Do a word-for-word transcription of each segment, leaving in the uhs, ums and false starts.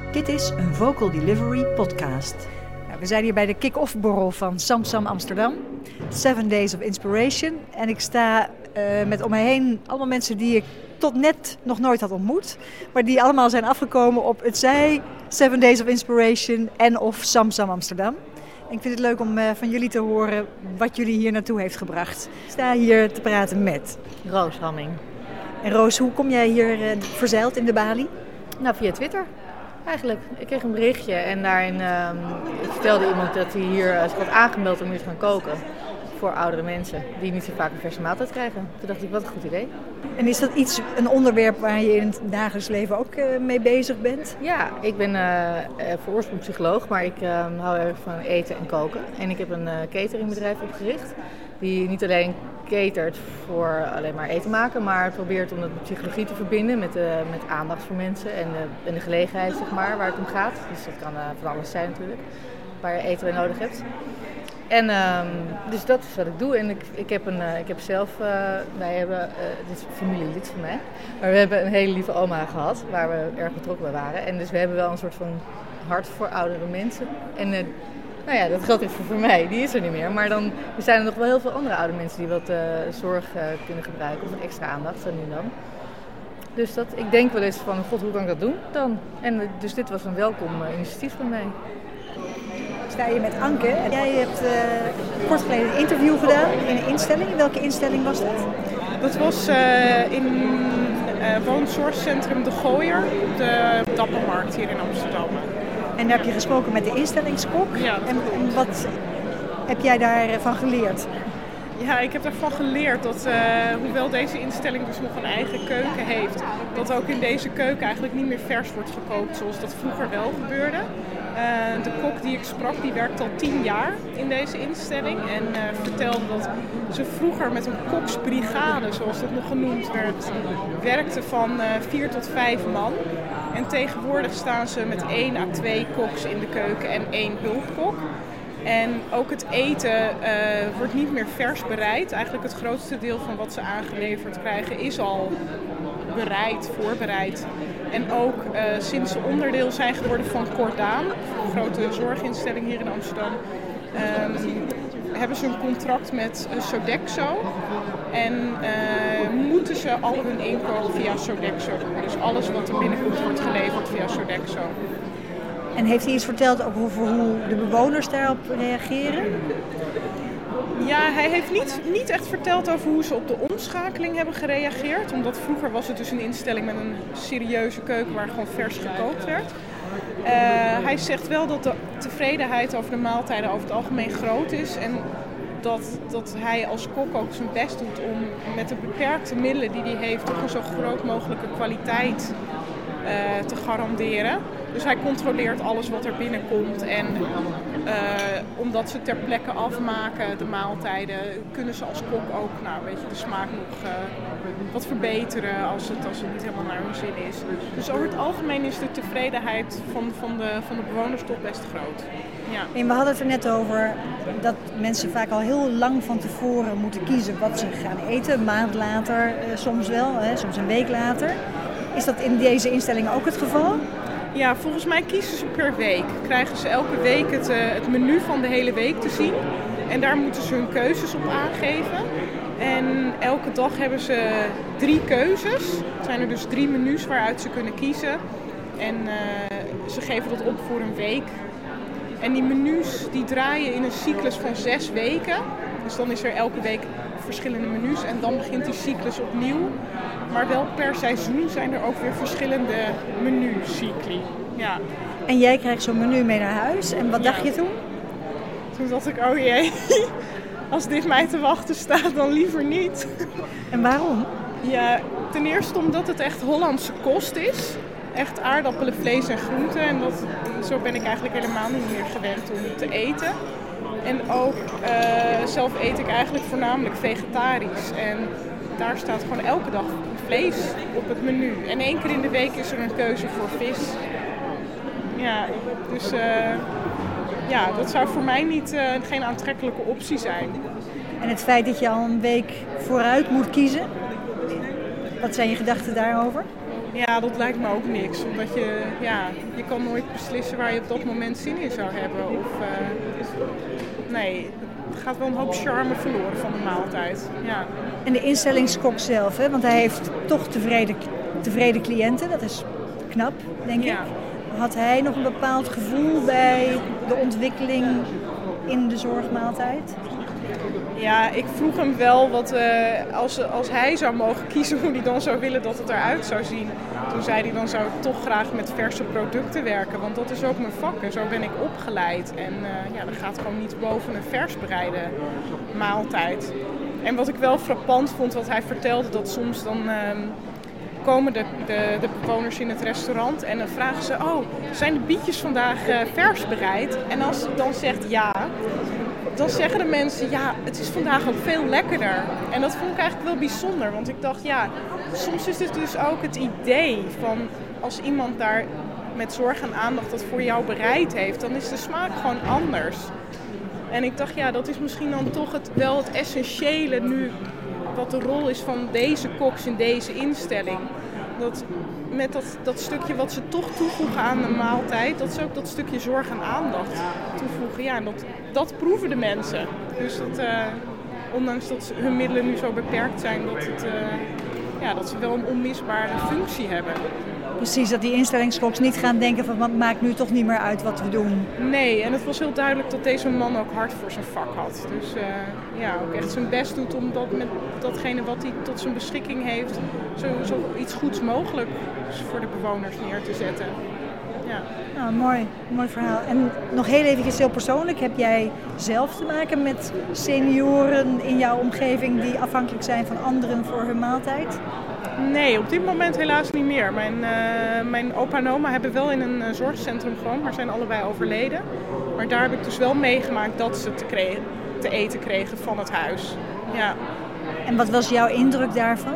Dit is een Vocal Delivery podcast. Nou, we zijn hier bij de kick-off borrel van SamSam Amsterdam. Seven Days of Inspiration. En ik sta uh, met om me heen allemaal mensen die ik tot net nog nooit had ontmoet. Maar die allemaal zijn afgekomen op het zij Seven Days of Inspiration en of SamSam Amsterdam. En ik vind het leuk om uh, van jullie te horen wat jullie hier naartoe heeft gebracht. Ik sta hier te praten met Roos Hamming. En Roos, hoe kom jij hier uh, verzeild in de balie? Nou, via Twitter eigenlijk. Ik kreeg een berichtje en daarin uh, vertelde iemand dat hij hier uh, zich had aangemeld om hier te gaan koken. Voor oudere mensen die niet zo vaak een verse maaltijd krijgen. Toen dacht ik, wat een goed idee. En is dat iets, een onderwerp waar je in het dagelijks leven ook uh, mee bezig bent? Ja, ik ben uh, voor oorsprong psycholoog, maar ik uh, hou erg van eten en koken. En ik heb een uh, cateringbedrijf opgericht. Die niet alleen catert voor alleen maar eten maken, maar probeert om dat met psychologie te verbinden met, uh, met aandacht voor mensen en, uh, en de gelegenheid, zeg maar, waar het om gaat. Dus dat kan uh, van alles zijn natuurlijk, waar je eten bij nodig hebt. En um, dus dat is wat ik doe. En ik, ik, heb, een, uh, ik heb zelf, uh, wij hebben, uh, dit is een familielid van mij, maar we hebben een hele lieve oma gehad, waar we erg betrokken bij waren. En dus we hebben wel een soort van hart voor oudere mensen. En uh, nou ja, dat geldt even voor mij, die is er niet meer. Maar dan er zijn er nog wel heel veel andere oude mensen die wat uh, zorg uh, kunnen gebruiken, of extra aandacht, zo nu en dan. Dus dat, ik denk wel eens van, god, hoe kan ik dat doen dan? En uh, dus dit was een welkom uh, initiatief van mij. Sta je met Anke. Jij hebt uh, kort geleden een interview gedaan in een instelling. In welke instelling was dat? Dat was uh, in uh, woonzorgcentrum De Gooier op de Dappermarkt hier in Amsterdam. En daar heb je gesproken met de instellingskok. Ja, en, en wat heb jij daarvan geleerd? Ja, ik heb ervan geleerd dat, uh, hoewel deze instelling dus nog een eigen keuken heeft, dat ook in deze keuken eigenlijk niet meer vers wordt gekookt zoals dat vroeger wel gebeurde. Uh, de kok die ik sprak, die werkt al tien jaar in deze instelling en uh, vertelde dat ze vroeger met een koksbrigade, zoals dat nog genoemd werd, werkte van uh, vier tot vijf man. En tegenwoordig staan ze met één à twee koks in de keuken en één hulpkok. En ook het eten uh, wordt niet meer vers bereid. Eigenlijk het grootste deel van wat ze aangeleverd krijgen is al bereid, voorbereid. En ook uh, sinds ze onderdeel zijn geworden van Cordaan, een grote zorginstelling hier in Amsterdam, um, hebben ze een contract met uh, Sodexo. En uh, moeten ze al hun inkoop via Sodexo doen. Dus alles wat er binnenkomt wordt geleverd via Sodexo. En heeft hij iets verteld over hoe de bewoners daarop reageren? Ja, hij heeft niet, niet echt verteld over hoe ze op de omschakeling hebben gereageerd. Omdat vroeger was het dus een instelling met een serieuze keuken waar gewoon vers gekookt werd. Uh, hij zegt wel dat de tevredenheid over de maaltijden over het algemeen groot is. En dat, dat hij als kok ook zijn best doet om met de beperkte middelen die hij heeft toch een zo groot mogelijke kwaliteit uh, te garanderen. Dus hij controleert alles wat er binnenkomt en uh, omdat ze ter plekke afmaken, de maaltijden, kunnen ze als kok ook nou, weet je, de smaak nog uh, wat verbeteren als het, als het niet helemaal naar hun zin is. Dus over het algemeen is de tevredenheid van, van, de, van de bewoners toch best groot. Ja. En we hadden het er net over dat mensen vaak al heel lang van tevoren moeten kiezen wat ze gaan eten. Een maand later, uh, soms wel, hè, soms een week later. Is dat in deze instelling ook het geval? Ja, volgens mij kiezen ze per week. Krijgen ze elke week het, uh, het menu van de hele week te zien. En daar moeten ze hun keuzes op aangeven. En elke dag hebben ze drie keuzes. Het zijn er dus drie menus waaruit ze kunnen kiezen. En uh, ze geven dat op voor een week. En die menus die draaien in een cyclus van zes weken. Dus dan is er elke week verschillende menus en dan begint die cyclus opnieuw. Maar wel per seizoen zijn er ook weer verschillende menucycli. Ja. En jij krijgt zo'n menu mee naar huis. En wat ja. dacht je toen? Toen dacht ik, oh jee, als dit mij te wachten staat, dan liever niet. En waarom? Ja, ten eerste omdat het echt Hollandse kost is. Echt aardappelen, vlees en groenten. En dat, zo ben ik eigenlijk helemaal niet meer gewend om te eten. En ook uh, zelf eet ik eigenlijk voornamelijk vegetarisch. En daar staat gewoon elke dag vlees op het menu. En één keer in de week is er een keuze voor vis. Ja, dus uh, ja, dat zou voor mij niet, uh, geen aantrekkelijke optie zijn. En het feit dat je al een week vooruit moet kiezen, wat zijn je gedachten daarover? Ja, dat lijkt me ook niks. Omdat je, ja, je kan nooit beslissen waar je op dat moment zin in zou hebben. Of, uh, nee, het gaat wel een hoop charme verloren van de maaltijd. Ja. En de instellingskok zelf, hè? Want hij heeft toch tevreden, tevreden cliënten. Dat is knap, denk Ja. ik. Had hij nog een bepaald gevoel bij de ontwikkeling in de zorgmaaltijd? Ja, ik vroeg hem wel wat, uh, als, als hij zou mogen kiezen hoe hij dan zou willen dat het eruit zou zien. Toen zei hij, dan zou ik toch graag met verse producten werken, want dat is ook mijn vak en zo ben ik opgeleid. En uh, ja, dat gaat gewoon niet boven een vers bereide maaltijd. En wat ik wel frappant vond, wat hij vertelde, dat soms dan uh, komen de, de, de bewoners in het restaurant en dan vragen ze, oh, zijn de bietjes vandaag uh, vers bereid? En als ze dan zegt ja, dan zeggen de mensen, ja, het is vandaag ook veel lekkerder. En dat vond ik eigenlijk wel bijzonder, want ik dacht, ja, soms is het dus ook het idee van als iemand daar met zorg en aandacht dat voor jou bereid heeft, dan is de smaak gewoon anders. En ik dacht, ja, dat is misschien dan toch het, wel het essentiële nu, wat de rol is van deze koks in deze instelling. Dat met dat, dat stukje wat ze toch toevoegen aan de maaltijd, dat ze ook dat stukje zorg en aandacht toevoegen. Ja, dat, dat proeven de mensen. Dus dat, uh, ondanks dat hun middelen nu zo beperkt zijn, dat, het, uh, ja, dat ze wel een onmisbare functie hebben. Precies, dat die instellingskoks niet gaan denken van het maakt nu toch niet meer uit wat we doen. Nee, en het was heel duidelijk dat deze man ook hard voor zijn vak had. Dus uh, ja, ook echt zijn best doet om dat met datgene wat hij tot zijn beschikking heeft, zo, zo iets goeds mogelijk voor de bewoners neer te zetten. Ja. Nou, mooi, mooi verhaal. En nog heel eventjes heel persoonlijk, heb jij zelf te maken met senioren in jouw omgeving die afhankelijk zijn van anderen voor hun maaltijd? Nee, op dit moment helaas niet meer. Mijn, uh, mijn opa en oma hebben wel in een uh, zorgcentrum gewoond, maar zijn allebei overleden. Maar daar heb ik dus wel meegemaakt dat ze te, kregen, te eten kregen van het huis. Ja. En wat was jouw indruk daarvan?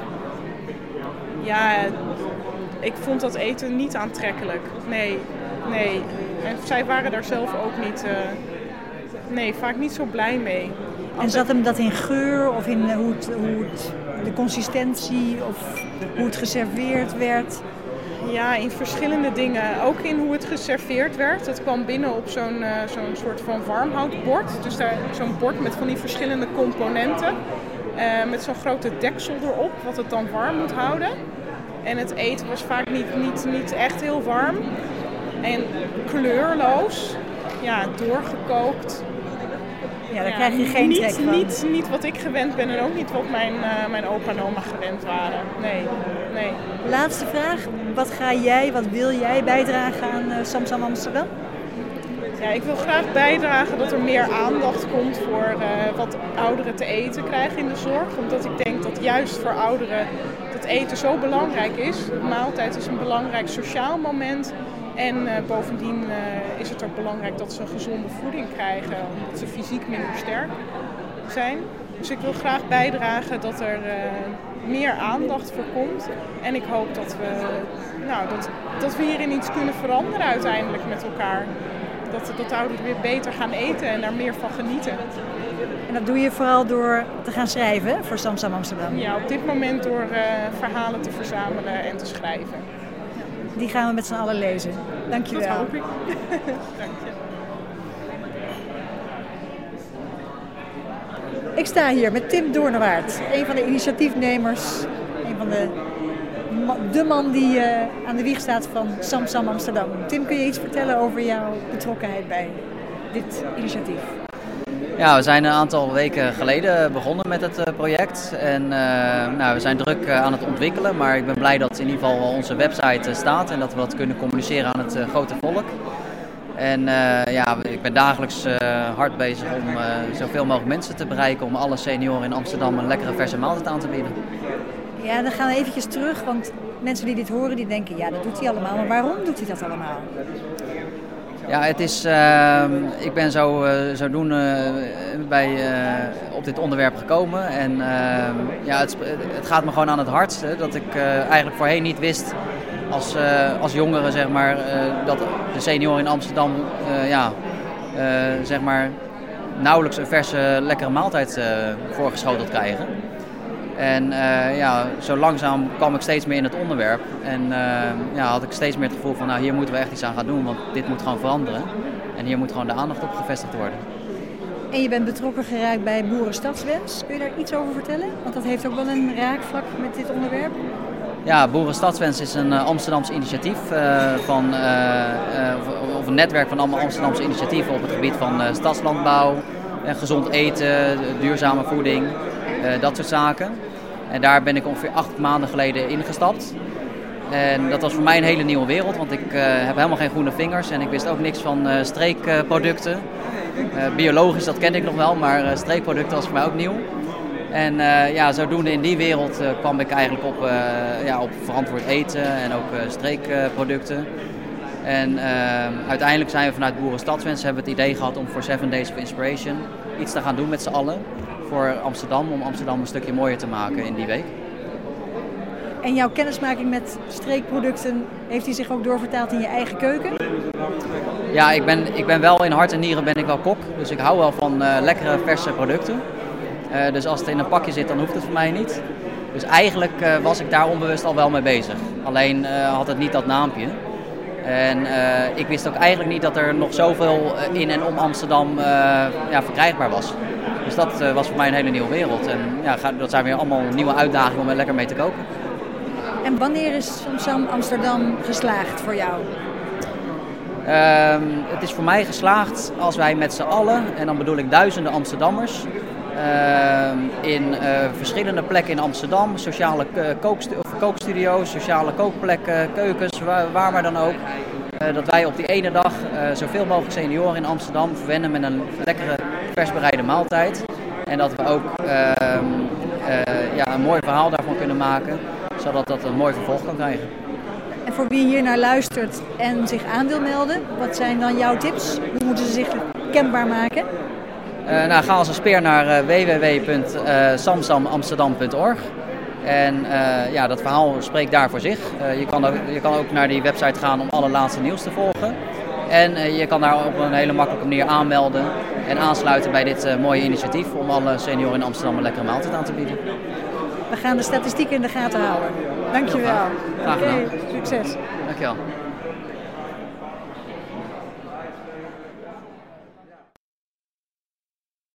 Ja, ik vond dat eten niet aantrekkelijk. Nee, nee. En zij waren daar zelf ook niet, uh, nee, vaak niet zo blij mee. En zat hem dat in geur of in hoe het, hoe het, de consistentie of hoe het geserveerd werd? Ja, in verschillende dingen. Ook in hoe het geserveerd werd. Het kwam binnen op zo'n, uh, zo'n soort van warmhoutbord. Dus daar zo'n bord met van die verschillende componenten. Uh, met zo'n grote deksel erop, wat het dan warm moet houden. En het eten was vaak niet, niet, niet echt heel warm. En kleurloos. Ja, doorgekookt. Ja, daar ja, krijg je geen niet, trek van. Niet, niet wat ik gewend ben en ook niet wat mijn, uh, mijn opa en oma gewend waren. Nee, nee. Laatste vraag. Wat ga jij, wat wil jij bijdragen aan uh, Samsam Amsterdam? Ja, ik wil graag bijdragen dat er meer aandacht komt voor uh, wat ouderen te eten krijgen in de zorg. Omdat ik denk dat juist voor ouderen dat eten zo belangrijk is. De maaltijd is een belangrijk sociaal moment. En uh, bovendien uh, is het ook belangrijk dat ze een gezonde voeding krijgen, omdat ze fysiek minder sterk zijn. Dus ik wil graag bijdragen dat er uh, meer aandacht voor komt. En ik hoop dat we, nou, dat, dat we hierin iets kunnen veranderen uiteindelijk met elkaar. Dat, dat ouderen weer beter gaan eten en daar meer van genieten. En dat doe je vooral door te gaan schrijven voor Samsam Amsterdam? Ja, op dit moment door uh, verhalen te verzamelen en te schrijven. Die gaan we met z'n allen lezen. Dank je wel. Dat hoop ik. Dank je. Ik sta hier met Tim Doornewaard, een van de initiatiefnemers, een van de, de man die uh, aan de wieg staat van Samsam Amsterdam. Tim, kun je iets vertellen over jouw betrokkenheid bij dit initiatief? Ja, we zijn een aantal weken geleden begonnen met het uh, project en uh, nou, we zijn druk uh, aan het ontwikkelen, maar ik ben blij dat in ieder geval onze website uh, staat en dat we dat kunnen communiceren aan het uh, grote volk. En uh, ja, ik ben dagelijks uh, hard bezig om uh, zoveel mogelijk mensen te bereiken, om alle senioren in Amsterdam een lekkere verse maaltijd aan te bieden. Ja, dan gaan we eventjes terug, want mensen die dit horen, die denken, ja, dat doet hij allemaal, maar waarom doet hij dat allemaal? Ja, het is, uh, ik ben zo, uh, zodoende uh, bij, uh, op dit onderwerp gekomen en uh, ja, het, het gaat me gewoon aan het hart hè, dat ik uh, eigenlijk voorheen niet wist als, uh, als jongere zeg maar, uh, dat de senioren in Amsterdam uh, ja, uh, zeg maar, nauwelijks een verse lekkere maaltijd uh, voorgeschoteld krijgen. En uh, ja, zo langzaam kwam ik steeds meer in het onderwerp. En uh, ja, had ik steeds meer het gevoel van, nou, hier moeten we echt iets aan gaan doen, want dit moet gewoon veranderen. En hier moet gewoon de aandacht op gevestigd worden. En je bent betrokken geraakt bij Boeren Stadswens. Kun je daar iets over vertellen? Want dat heeft ook wel een raakvlak met dit onderwerp. Ja, Boeren Stadswens is een uh, Amsterdamse initiatief uh, van, uh, uh, of een netwerk van allemaal Amsterdamse initiatieven op het gebied van uh, stadslandbouw, uh, gezond eten, duurzame voeding, uh, dat soort zaken. En daar ben ik ongeveer acht maanden geleden ingestapt. En dat was voor mij een hele nieuwe wereld, want ik uh, heb helemaal geen groene vingers en ik wist ook niks van uh, streekproducten. Uh, biologisch, dat kende ik nog wel, maar uh, streekproducten was voor mij ook nieuw. En uh, ja, zodoende in die wereld uh, kwam ik eigenlijk op, uh, ja, op verantwoord eten en ook uh, streekproducten. En uh, uiteindelijk zijn we vanuit Boeren Stadswens hebben we het idee gehad om voor Seven Days of Inspiration iets te gaan doen met z'n allen voor Amsterdam, om Amsterdam een stukje mooier te maken in die week. En jouw kennismaking met streekproducten, heeft die zich ook doorvertaald in je eigen keuken? Ja, ik ben, ik ben wel in hart en nieren ben ik wel kok, dus ik hou wel van uh, lekkere verse producten. Uh, dus als het in een pakje zit, dan hoeft het voor mij niet. Dus eigenlijk uh, was ik daar onbewust al wel mee bezig. Alleen uh, had het niet dat naampje. En uh, ik wist ook eigenlijk niet dat er nog zoveel in en om Amsterdam uh, ja, verkrijgbaar was. Dus dat uh, was voor mij een hele nieuwe wereld. En ja, dat zijn weer allemaal nieuwe uitdagingen om er lekker mee te koken. En wanneer is Samsam Amsterdam geslaagd voor jou? Uh, het is voor mij geslaagd als wij met z'n allen, en dan bedoel ik duizenden Amsterdammers, Uh, in uh, verschillende plekken in Amsterdam, sociale kookstu- of kookstudio's, sociale kookplekken, keukens, waar, waar maar dan ook. Uh, dat wij op die ene dag uh, zoveel mogelijk senioren in Amsterdam verwennen met een lekkere versbereide maaltijd. En dat we ook uh, uh, ja, een mooi verhaal daarvan kunnen maken, zodat dat een mooi vervolg kan krijgen. En voor wie hier naar luistert en zich aan wil melden, wat zijn dan jouw tips? Hoe moeten ze zich kenbaar maken? Uh, nou, ga als een speer naar uh, w w w punt samsam amsterdam punt org. En uh, ja, dat verhaal spreekt daar voor zich. Uh, je, kan ook, je kan ook naar die website gaan om alle laatste nieuws te volgen. En uh, je kan daar op een hele makkelijke manier aanmelden en aansluiten bij dit uh, mooie initiatief om alle senioren in Amsterdam een lekkere maaltijd aan te bieden. We gaan de statistieken in de gaten houden. Dankjewel. Graag gedaan. Oké, succes. Dankjewel.